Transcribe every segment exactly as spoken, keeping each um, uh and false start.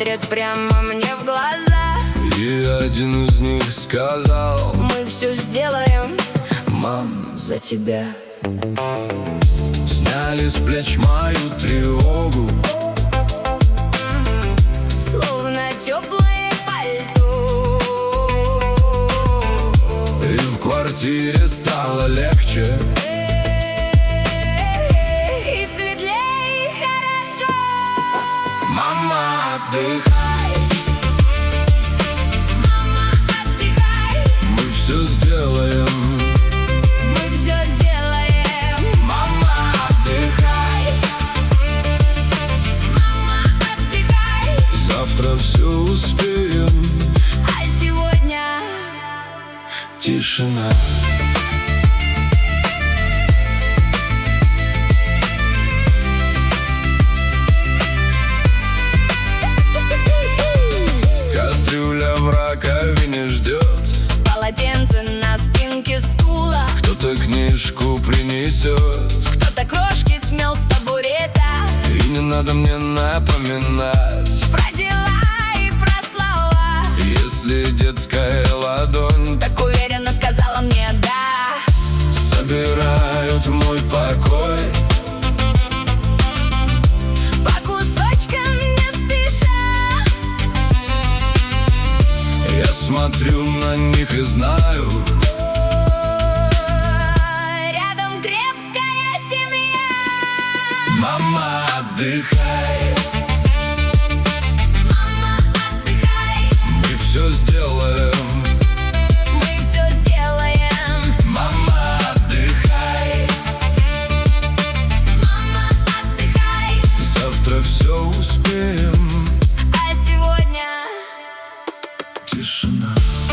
смотрят прямо мне в глаза. И один из них сказал: мы все сделаем, мам, за тебя. Сняли с плеч мою тревогу, словно теплое пальто. и в квартире стало легче, И светлее, и хорошо. мама, отдыхай, Мама, отдыхай, мы все сделаем. мы все сделаем. Мама, отдыхай, Мама, отдыхай, завтра все успеем. а сегодня Тишина. Кастрюля в раковине ждет, полотенце на спинке стула. кто-то книжку принесет, Кто-то крошки смел с табурета. и не надо мне напоминать, Про дела и про слова. если детская ладонь Так уверенно сказала мне да. собирают мой покой. По кусочкам не спеша. Я смотрю на них и знаю, Рядом крепкая семья. мама, отдыхай, Мама, отдыхай, мы все сделаем. мы все сделаем. Мама, отдыхай, Мама, отдыхай, завтра все успеем. а сегодня Тишина.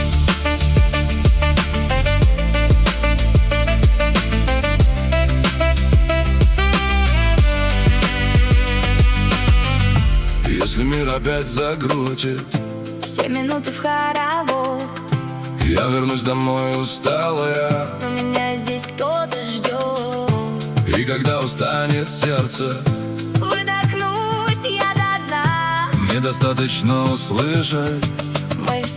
Если мир опять загрузит, все минуты в хоровод. я вернусь домой усталая, Но меня здесь кто-то ждет. и когда устанет сердце, Выдохнусь я до дна. мне достаточно услышать: Мы